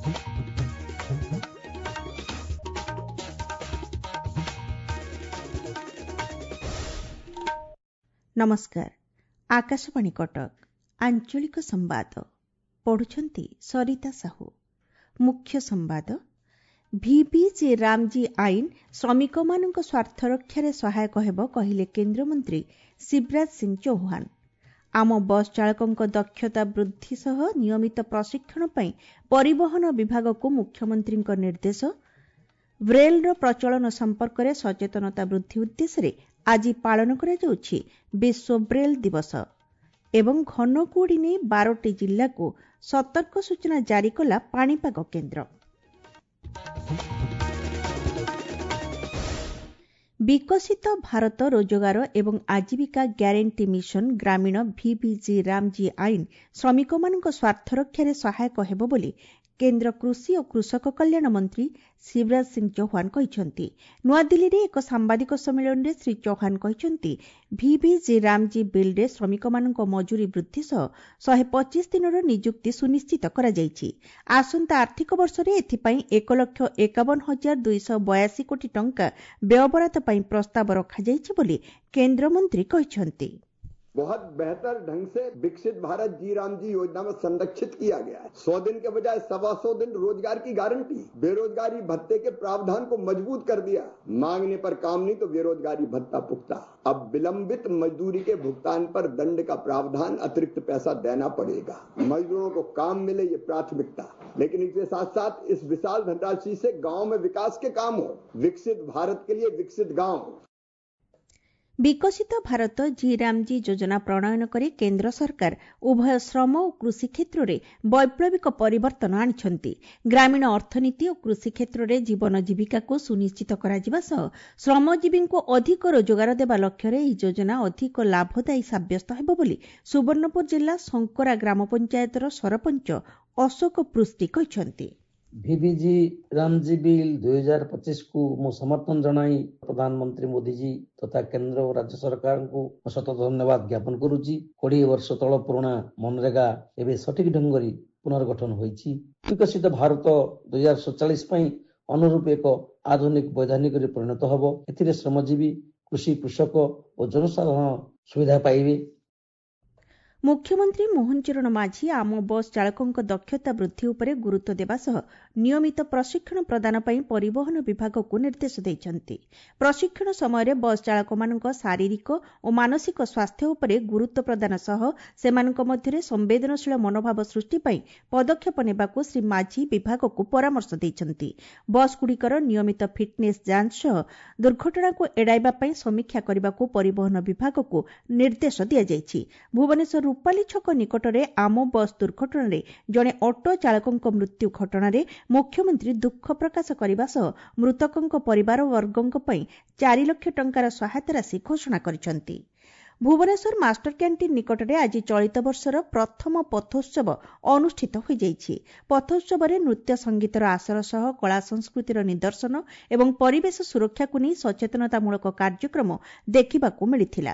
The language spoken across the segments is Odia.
नमस्कार। आकाशवाणी कटक आंचलिक संवाद पढ़ुछंती सरिता साहू। मुख्य संवाद VBG रामजी आईन श्रमिक मानक स्वार्थ रक्षारे सहायक हेब कहिले केन्द्रमंत्री शिवराज सिंह चौहान। आम बस चालकों दक्षता वृद्धि सह नियमित प्रशिक्षण पई परिवहन विभाग को मुख्यमंत्री निर्देश। ब्रेल प्रचलन संपर्क में सचेतनता वृद्धि उद्देश्य आज पालन करा जाउछि विश्व ब्रेल दिवस एवं घन कुहुडी ने 12टी जिल्ला को सतर्क सूचना जारी कला पाणीपाग केन्द्र। विकसित भारत रोजगार एवं आजीविका ग्यारंटी मिशन ग्रामीण VBG रामजी आईन श्रमिक मानक स्वार्थ रक्षारे सहायक हेब बोली केन्द्र कृषि और कृषक कल्याण मंत्री शिवराज सिंह चौहान कहते। नुआदिल्ली रे एक सांबादिक सम्मेलन में श्री चौहान कहते VBG रामजी बिल रे श्रमिक मानक मजूरी वृद्धि सह 125 दिनर नियुक्ति सुनिश्चित करा जायछि। आसंता आर्थिक वर्ष रे एथिपई 1,51,282 कोटी टंका व्ययबराद पई प्रस्ताव रखा जायछि बोली केन्द्र मंत्री कहते। बहुत बेहतर ढंग से विकसित भारत जी राम जी योजना में संरक्षित किया गया है। 100 दिन के बजाय 125 दिन रोजगार की गारंटी, बेरोजगारी भत्ते के प्रावधान को मजबूत कर दिया। मांगने पर काम नहीं तो बेरोजगारी भत्ता पुख्ता। अब विलंबित मजदूरी के भुगतान पर दंड का प्रावधान, अतिरिक्त पैसा देना पड़ेगा। मजदूरों को काम मिले ये प्राथमिकता, लेकिन इसके साथ साथ इस विशाल धनराशि से गाँव में विकास के काम हो। विकसित भारत के लिए विकसित गाँव। विकसित भारत जी रामजी योजना प्रणयन करी केन्द्र सरकार उभय श्रम और कृषि क्षेत्र में वैप्लविक परिवर्तन आनिछंती। ग्रामीण अर्थनीति और कृषि क्षेत्र में जीवन जीविका को सुनिश्चित कराजिबा सह श्रमजीवी को अधिक रोजगार देवा लक्ष्य रे यह योजना अधिक लाभदायी साब्यस्त हेब बोली सुवर्णपुर जिला शंकरा ग्राम पंचायतर सरपंच अशोक पृष्टि कहते। VBG रामजी बिल 2025 को मु समर्थन जनाई प्रधानमंत्री मोदी जी तथा केंद्र और राज्य सरकार को शत धन्यवाद ज्ञापन करुची। 20 वर्ष तल पुराना मनरेगा एवं सठिक ढंगरी पुनर्गठन होईची। विकसित भारत 2047 पई अनुरूप एक आधुनिक वैधानिक परिणत हबो। एथिरे श्रमजीवी कृषि कृषक और जनसाधारण सुविधा पाइबे। मुख्यमंत्री मोहन चरण माझी आम बस चालकों दक्षता वृद्धि उपरे गुरुत्व देवा सह नियमित प्रशिक्षण प्रदान पई परिवहन विभाग को निर्देश दैछंती। प्रशिक्षण समय बस चालक मानक शारीरिक और मानसिक स्वास्थ्य उपरे गुरुत्व प्रदान सह सेमानक मध्यरे संवेदनशील मनोभाव सृष्टि पई पदक्षेप नेबाकू श्री माझी विभाग को परामर्श दैछंती। बस गुड़िकर नियमित फिटनेस जांच सह दुर्घटना को एड़ाइबा पई समीक्षा करबाकू परिवहन विभाग को निर्देश दिया जायछि। भुवनेश्वर रूपाली छक निकटरे आम बस दुर्घटना जड़े ऑटो चालकों मृत्यु घटना मुख्यमंत्री दुख प्रकाश करने सह मृतकों परिवार वर्गों 4 लाख टंकार सहायता राशि घोषणा करिसेंती। भुवनेश्वर मास्टर कैंटीन निकटरे आज चलित वर्षर प्रथम पथोत्सव अनुष्ठित हो जाइछि। पथोत्सव में नृत्य संगीतर आसर सह कला संस्कृतिर निदर्शन एवं परिवेश सुरक्षा को नहीं सचेतनतामूलक कार्यक्रम देखिबाकू मिलिथिला।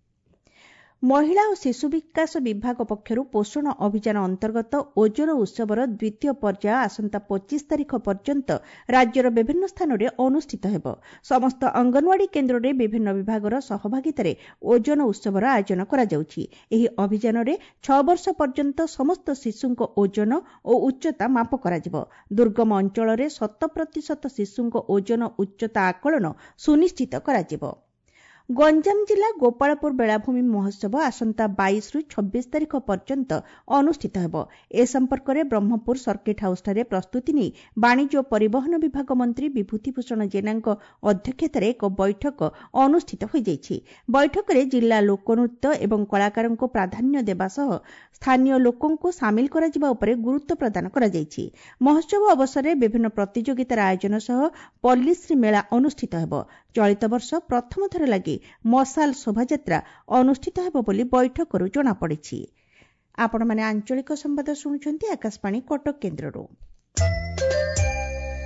महिला और शिशु विकास विभाग पक्षरु पोषण अभियान अंतर्गत ओजन उत्सवर द्वितीय पर्याय आसंता 25 तारिख पर्यंत राज्यर विभिन्न स्थान में अनुष्ठित हेब। समस्त अंगनवाड़ी केन्द्र में विभिन्न विभागर सहभागितार ओजन उत्सवर आयोजन करा जाउछि। एही अभियान में 6 वर्ष पर्यंत समस्त शिशुंक ओजन और उच्चता माप कराजिब। दुर्गम अंचल में 100% शिशुंक ओजन उच्चता आकलन सुनिश्चित कराजिब। गंजाम जिला गोपालपुर बेलाभूमि महोत्सव आसंता 22 रु 26 तारिख पर्यंत अनुष्ठित हेब। ए संपर्क में ब्रह्मपुर सर्किट हाउस ठारे प्रस्तुति नहीं वाणिज्य और परिवहन विभाग मंत्री विभूतिभूषण जेना अध्यक्षतार एक बैठक अनुष्ठित हो जाइछि। बैठक में जिला लोकनृत्य एवं कलाकार को प्राधान्य देवा सह स्थानीय लोकों को सामिल करा जिबा उपरे गुरुत्व प्रदान करा जाइछि। महोत्सव अवसर में विभिन्न प्रतियोगितार आयोजन सह पल्लीश्री मेला अनुष्ठित हेब। चलित वर्ष प्रथम थर लगी मसाल शोभायात्रा अनुष्ठित हेब बोली बैठकरू जणा पड़िछि। आपण माने आंचलिक संवाद सुनुछंती आकाशवाणी कटक केन्द्ररू।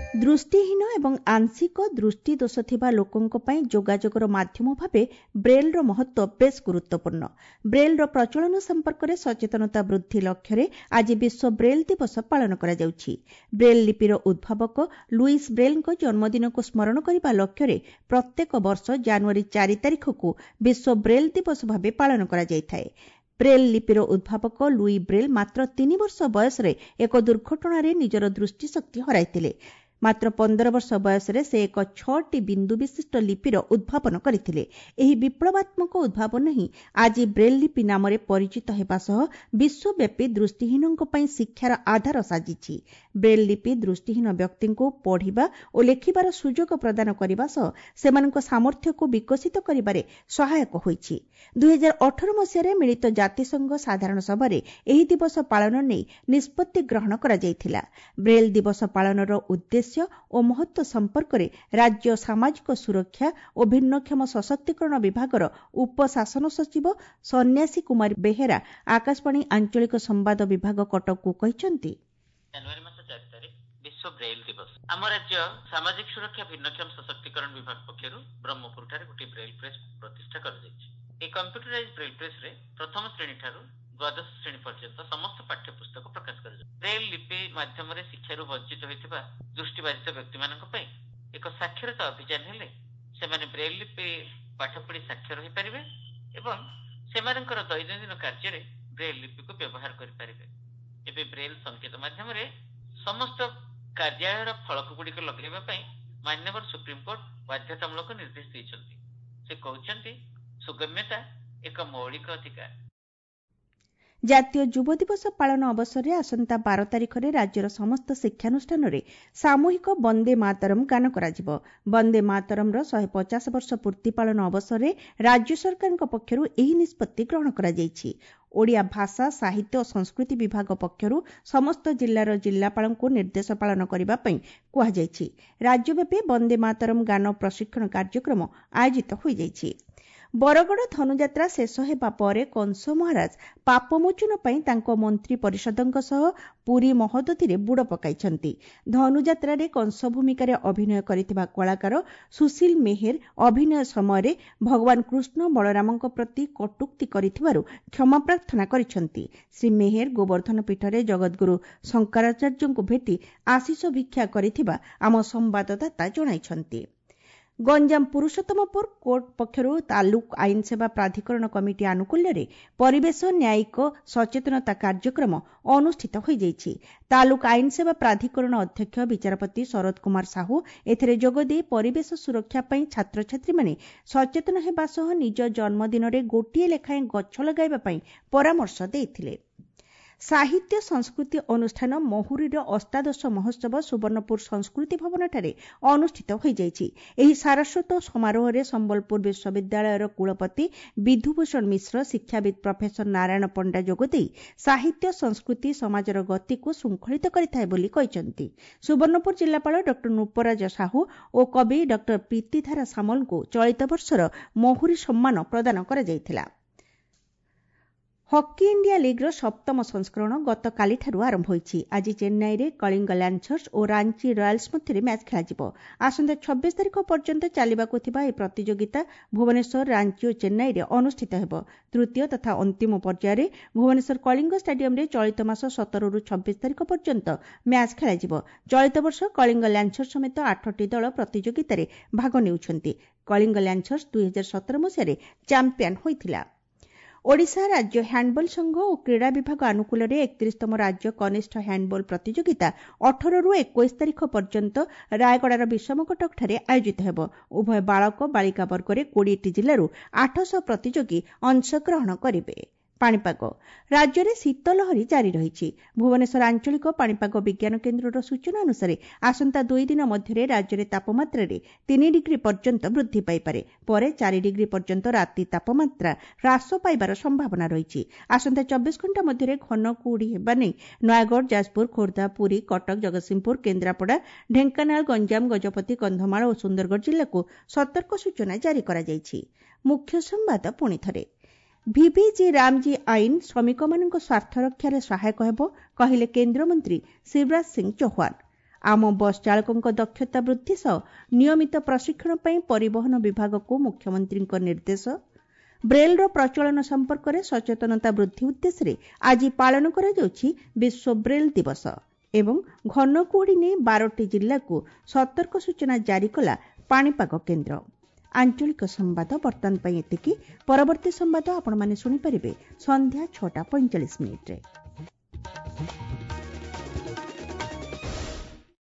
ଦୃଷ୍ଟିହୀନ ଏବଂ ଆଂଶିକ ଦୃଷ୍ଟି ଦୋଷ ଥିବା ଲୋକଙ୍କ ପାଇଁ ଯୋଗାଯୋଗର ମାଧ୍ୟମ ଭାବେ ବ୍ରେଲ୍ର ମହତ୍ତ୍ୱ ବେଶ୍ ଗୁରୁତ୍ୱପୂର୍ଣ୍ଣ। ବ୍ରେଲ୍ର ପ୍ରଚଳନ ସମ୍ପର୍କରେ ସଚେତନତା ବୃଦ୍ଧି ଲକ୍ଷ୍ୟରେ ଆଜି ବିଶ୍ୱ ବ୍ରେଲ୍ ଦିବସ ପାଳନ କରାଯାଉଛି। ବ୍ରେଲ୍ ଲିପିର ଉଦ୍ଭାବକ ଲୁଇସ୍ ବ୍ରେଲ୍ଙ୍କ ଜନ୍ମଦିନକୁ ସ୍ମରଣ କରିବା ଲକ୍ଷ୍ୟରେ ପ୍ରତ୍ୟେକ ବର୍ଷ ଜାନୁଆରୀ 4 ତାରିଖକୁ ବିଶ୍ୱ ବ୍ରେଲ୍ ଦିବସ ଭାବେ ପାଳନ କରାଯାଇଥାଏ। ବ୍ରେଲ୍ ଲିପିର ଉଦ୍ଭାବକ ଲୁଇ ବ୍ରେଲ୍ ମାତ୍ର 3 ବର୍ଷ ବୟସରେ ଏକ ଦୁର୍ଘଟଣାରେ ନିଜର ଦୃଷ୍ଟିଶକ୍ତି ହରାଇଥିଲେ। ମାତ୍ର 15 ବର୍ଷ ବୟସରେ ସେ ଏକ 6ଟି ବିନ୍ଦୁ ବିଶିଷ୍ଟ ଲିପିର ଉଦ୍ଭାବନ କରିଥିଲେ। ଏହି ବିପ୍ଳବାତ୍ମକ ଉଦ୍ଭାବନ ହିଁ ଆଜି ବ୍ରେଲ୍ ଲିପି ନାମରେ ପରିଚିତ ହେବା ସହ ବିଶ୍ୱବ୍ୟାପୀ ଦୃଷ୍ଟିହୀନଙ୍କ ପାଇଁ ଶିକ୍ଷାର ଆଧାର ସାଜିଛି। ବ୍ରେଲ୍ ଲିପି ଦୃଷ୍ଟିହୀନ ବ୍ୟକ୍ତିଙ୍କୁ ପଢ଼ିବା ଓ ଲେଖିବାର ସୁଯୋଗ ପ୍ରଦାନ କରିବା ସହ ସେମାନଙ୍କ ସାମର୍ଥ୍ୟକୁ ବିକଶିତ କରିବାରେ ସହାୟକ ହୋଇଛି। 2018 ମସିହାରେ ମିଳିତ ଜାତିସଂଘ ସାଧାରଣ ସଭାରେ ଏହି ଦିବସ ପାଳନ ନେଇ ନିଷ୍ପତ୍ତି ଗ୍ରହଣ କରାଯାଇଥିଲା। ବ୍ରେଲ୍ ଦିବସ ପାଳନର ଉଦ୍ଦେଶ୍ୟ ଓ ମହତ୍ତ୍ୱ ସମ୍ପର୍କରେ ରାଜ୍ୟ ସାମାଜିକ ସୁରକ୍ଷା ଓ ଭିନ୍ନକ୍ଷମ ସଶକ୍ତିକରଣ ବିଭାଗର ଉପଶାସନ ସଚିବ ସନ୍ନ୍ୟାସୀ କୁମାରୀ ବେହେରା ଆକାଶବାଣୀ ଆଞ୍ଚଳିକ ସମ୍ବାଦ ବିଭାଗ କଟକକୁ କହିଛନ୍ତି, ଜାନୁଆରୀ ମାସ 4 ତାରିଖ ବିଶ୍ୱ ବ୍ରେଲ୍ ଦିବସ। ଆମ ରାଜ୍ୟ ସାମାଜିକ ସୁରକ୍ଷା ଭିନ୍ନକ୍ଷମ ସଶକ୍ତିକରଣ ବିଭାଗ ପକ୍ଷରୁ ବ୍ରହ୍ମପୁରଠାରେ ଗୋଟିଏ ବ୍ରେଲ୍ ପ୍ରେସ୍ ପ୍ରତିଷ୍ଠା କରାଯାଇଛି। ଏହି କମ୍ପ୍ୟୁଟରାଇଜ ବ୍ରେଲ୍ ପ୍ରେସ୍ରେ ପ୍ରଥମ ଶ୍ରେଣୀ ଠାରୁ ଦ୍ୱାଦଶ ଶ୍ରେଣୀ ପର୍ଯ୍ୟନ୍ତ ସମସ୍ତ ପାଠ୍ୟପୁସ୍ତକ ପ୍ରକାଶ କରାଯାଏ। ବ୍ରେଲ୍ ଲିପି ମାଧ୍ୟମରେ ଶିକ୍ଷାରୁ ବଞ୍ଚିତ ହୋଇଥିବା ଦୃଷ୍ଟିବାଧିତ ବ୍ୟକ୍ତିମାନଙ୍କ ପାଇଁ ଏକ ସାକ୍ଷରତା ଅଭିଯାନ ହେଲେ ସେମାନେ ବ୍ରେଲ୍ ଲିପି ପାଠ ପଢ଼ି ସାକ୍ଷର ହୋଇପାରିବେ ଏବଂ ସେମାନଙ୍କର ଦୈନନ୍ଦିନ କାର୍ଯ୍ୟରେ ବ୍ରେଲ୍ ଲିପିକୁ ବ୍ୟବହାର କରିପାରିବେ। ଏବେ ବ୍ରେଲ୍ ସଂକେତ ମାଧ୍ୟମରେ ସମସ୍ତ କାର୍ଯ୍ୟାଳୟର ଫଳକ ଗୁଡ଼ିକ ଲଗାଇବା ପାଇଁ ମାନ୍ୟବର ସୁପ୍ରିମକୋର୍ଟ ବାଧ୍ୟତାମୂଳକ ନିର୍ଦ୍ଦେଶ ଦେଇଛନ୍ତି। ସେ କହୁଛନ୍ତି, ସୁଗମ୍ୟତା ଏକ ମୌଳିକ ଅଧିକାର। ଜାତୀୟ ଯୁବ ଦିବସ ପାଳନ ଅବସରରେ ଆସନ୍ତା 12 ତାରିଖରେ ରାଜ୍ୟର ସମସ୍ତ ଶିକ୍ଷାନୁଷ୍ଠାନରେ ସାମୂହିକ ବନ୍ଦେ ମାତରମ୍ ଗାନ କରାଯିବ। ବନ୍ଦେ ମାତରମ୍ର 150 ବର୍ଷ ପୂର୍ତ୍ତି ପାଳନ ଅବସରରେ ରାଜ୍ୟ ସରକାରଙ୍କ ପକ୍ଷରୁ ଏହି ନିଷ୍ପତ୍ତି ଗ୍ରହଣ କରାଯାଇଛି। ଓଡ଼ିଆ ଭାଷା, ସାହିତ୍ୟ ଓ ସଂସ୍କୃତି ବିଭାଗ ପକ୍ଷରୁ ସମସ୍ତ ଜିଲ୍ଲାର ଜିଲ୍ଲାପାଳଙ୍କୁ ନିର୍ଦ୍ଦେଶ ପାଳନ କରିବା ପାଇଁ କୁହାଯାଇଛି। ରାଜ୍ୟବ୍ୟାପୀ ବନ୍ଦେ ମାତରମ୍ ଗାନ ପ୍ରଶିକ୍ଷଣ କାର୍ଯ୍ୟକ୍ରମ ଆୟୋଜିତ ହୋଇଯାଇଛି। ବରଗଡ଼ ଧନୁଯାତ୍ରା ଶେଷ ହେବା ପରେ କଂସ ମହାରାଜ ପାପମୋଚନ ପାଇଁ ତାଙ୍କ ମନ୍ତ୍ରୀ ପରିଷଦଙ୍କ ସହ ପୁରୀ ମହୋଦଧିରେ ବୁଡ଼ ପକାଇଛନ୍ତି। ଧନୁଯାତ୍ରାରେ କଂସ ଭୂମିକାରେ ଅଭିନୟ କରିଥିବା କଳାକାର ସୁଶୀଲ ମେହେର ଅଭିନୟ ସମୟରେ ଭଗବାନ କୃଷ୍ଣ ବଳରାମଙ୍କ ପ୍ରତି କଟୁକ୍ତି କରିଥିବାରୁ କ୍ଷମା ପ୍ରାର୍ଥନା କରିଛନ୍ତି। ଶ୍ରୀ ମେହେର ଗୋବର୍ଦ୍ଧନ ପୀଠରେ ଜଗଦ୍ଗୁରୁ ଶଙ୍କରାଚାର୍ଯ୍ୟଙ୍କୁ ଭେଟି ଆଶିଷ ଭିକ୍ଷା କରିଥିବା ଆମ ସମ୍ବାଦଦାତା ଜଣାଇଛନ୍ତି। ଗଞ୍ଜାମ ପୁରୁଷୋତ୍ତମପୁର କୋର୍ଟ ପକ୍ଷରୁ ତାଲୁକ ଆଇନ ସେବା ପ୍ରାଧିକରଣ କମିଟି ଆନୁକୂଲ୍ୟରେ ପରିବେଶ ନ୍ୟାୟିକ ସଚେତନତା କାର୍ଯ୍ୟକ୍ରମ ଅନୁଷ୍ଠିତ ହୋଇଯାଇଛି। ତାଲୁକ ଆଇନ ସେବା ପ୍ରାଧିକରଣ ଅଧ୍ୟକ୍ଷ ବିଚାରପତି ଶରଦ କୁମାର ସାହୁ ଏଥିରେ ଯୋଗଦେଇ ପରିବେଶ ସୁରକ୍ଷା ପାଇଁ ଛାତ୍ରଛାତ୍ରୀମାନେ ସଚେତନ ହେବା ସହ ନିଜ ଜନ୍ମଦିନରେ ଗୋଟିଏ ଲେଖାଏଁ ଗଛ ଲଗାଇବା ପାଇଁ ପରାମର୍ଶ ଦେଇଥିଲେ। ସାହିତ୍ୟ ସଂସ୍କୃତି ଅନୁଷ୍ଠାନ ମହୁରୀର ଅଷ୍ଟାଦଶ ମହୋତ୍ସବ ସୁବର୍ଣ୍ଣପୁର ସଂସ୍କୃତି ଭବନଠାରେ ଅନୁଷ୍ଠିତ ହୋଇଯାଇଛି। ଏହି ସାରସ୍ୱତ ସମାରୋହରେ ସମ୍ବଲପୁର ବିଶ୍ୱବିଦ୍ୟାଳୟର କୁଳପତି ବିଧୁଭୂଷଣ ମିଶ୍ର, ଶିକ୍ଷାବିତ୍ ପ୍ରଫେସର ନାରାୟଣ ପଣ୍ଡା ଯୋଗଦେଇ ସାହିତ୍ୟ ସଂସ୍କୃତି ସମାଜର ଗତିକୁ ଶୃଙ୍ଖଳିତ କରିଥାଏ ବୋଲି କହିଛନ୍ତି। ସୁବର୍ଣ୍ଣପୁର ଜିଲ୍ଲାପାଳ ଡ ନୃପରାଜ ସାହୁ ଓ କବି ଡ ପ୍ରୀତିଧାରା ସାମଲଙ୍କୁ ଚଳିତ ବର୍ଷର ମହୁରୀ ସମ୍ମାନ ପ୍ରଦାନ କରାଯାଇଥିଲା। ହକି ଇଣ୍ଡିଆ ଲିଗ୍ର ସପ୍ତମ ସଂସ୍କରଣ ଗତକାଲିଠାରୁ ଆରମ୍ଭ ହୋଇଛି। ଆଜି ଚେନ୍ନାଇରେ କଳିଙ୍ଗ ଲ୍ୟାନ୍ସର୍ସ ଓ ରାଞ୍ଚି ରୟାଲ୍ସ ମଧ୍ୟରେ ମ୍ୟାଚ୍ ଖେଳାଯିବ। ଆସନ୍ତା 26 ତାରିଖ ପର୍ଯ୍ୟନ୍ତ ଚାଲିବାକୁ ଥିବା ଏହି ପ୍ରତିଯୋଗିତା ଭୁବନେଶ୍ୱର, ରାଞ୍ଚି ଓ ଚେନ୍ନାଇରେ ଅନୁଷ୍ଠିତ ହେବ। ତୃତୀୟ ତଥା ଅନ୍ତିମ ପର୍ଯ୍ୟାୟରେ ଭୁବନେଶ୍ୱର କଳିଙ୍ଗ ଷ୍ଟାଡିୟମରେ ଚଳିତ ମାସ 17ରୁ 26 ତାରିଖ ପର୍ଯ୍ୟନ୍ତ ମ୍ୟାଚ୍ ଖେଳାଯିବ। ଚଳିତ ବର୍ଷ କଳିଙ୍ଗ ଲ୍ୟାନ୍ସର୍ସ ସମେତ 8ଟି ଦଳ ପ୍ରତିଯୋଗିତାରେ ଭାଗ ନେଉଛନ୍ତି। କଳିଙ୍ଗ ଲ୍ୟାନ୍ସର୍ସ 2017 ମସିହାରେ ଚାମ୍ପିୟନ ହୋଇଥିଲା। ଓଡ଼ିଶା ରାଜ୍ୟ ହ୍ୟାଣ୍ଡବଲ ସଂଘ ଓ କ୍ରୀଡ଼ା ବିଭାଗ ଆନୁକୂଲ୍ୟରେ 31ତମ ରାଜ୍ୟ କନିଷ୍ଠ ହ୍ୟାଣ୍ଡବଲ ପ୍ରତିଯୋଗିତା 18ରୁ 21 ତାରିଖ ପର୍ଯ୍ୟନ୍ତ ରାୟଗଡ଼ାର ବିଷମକଟକଠାରେ ଆୟୋଜିତ ହେବ। ଉଭୟ ବାଳକ ବାଳିକା ବର୍ଗରେ 20ଟି ଜିଲ୍ଲାରୁ 800 ପ୍ରତିଯୋଗୀ ଅଂଶଗ୍ରହଣ କରିବେ। ପାଣିପାଗ ରାଜ୍ୟରେ ଶୀତଲହରୀ ଜାରି ରହିଛି। ଭୁବନେଶ୍ୱର ଆଞ୍ଚଳିକ ପାଣିପାଗ ବିଜ୍ଞାନ କେନ୍ଦ୍ରର ସୂଚନା ଅନୁସାରେ ଆସନ୍ତା 2 ଦିନ ମଧ୍ୟରେ ରାଜ୍ୟରେ ତାପମାତ୍ରାରେ 3 ଡିଗ୍ରୀ ପର୍ଯ୍ୟନ୍ତ ବୃଦ୍ଧି ପାଇପାରେ। ପରେ 4 ଡିଗ୍ରୀ ପର୍ଯ୍ୟନ୍ତ ରାତି ତାପମାତ୍ରା ହ୍ରାସ ପାଇବାର ସମ୍ଭାବନା ରହିଛି। ଆସନ୍ତା 24 ଘଣ୍ଟା ମଧ୍ୟରେ ଘନ କୁହୁଡ଼ି ହେବା ନେଇ ନୟାଗଡ଼, ଯାଜପୁର, ଖୋର୍ଦ୍ଧା, ପୁରୀ, କଟକ, ଜଗତସିଂହପୁର, କେନ୍ଦ୍ରାପଡ଼ା, ଢେଙ୍କାନାଳ, ଗଞ୍ଜାମ, ଗଜପତି, କନ୍ଧମାଳ ଓ ସୁନ୍ଦରଗଡ଼ ଜିଲ୍ଲାକୁ ସତର୍କ ସୂଚନା ଜାରି କରାଯାଇଛି। ମୁଖ୍ୟ ସମ୍ବାଦ ପୁଣିଥରେ। ଭିଭିଜି ରାମଜୀ ଆଇନ ଶ୍ରମିକମାନଙ୍କ ସ୍ୱାର୍ଥ ରକ୍ଷାରେ ସହାୟକ ହେବ, କହିଲେ କେନ୍ଦ୍ରମନ୍ତ୍ରୀ ଶିବରାଜ ସିଂ ଚୌହାନ। आम बस चालकों दक्षता वृद्धि सह नियमित प्रशिक्षण पर परिवहन विभाग को मुख्यमंत्री निर्देश। ब्रेलर प्रचलन संपर्क में सचेतनता वृद्धि उद्देश्य आज पालन कराଯାଉଛି विश्व ब्रेल दिवस एवं घन कुहुड़ी ने 12टी जिल्ला को सतर्क सूचना जारी कला पाणीपाग केन्द्र। आंचलिक संवाद बर्तमान एतिकी। परवर्ती संवाद आपण माने सुनी परिबे संध्या 6:45 रे।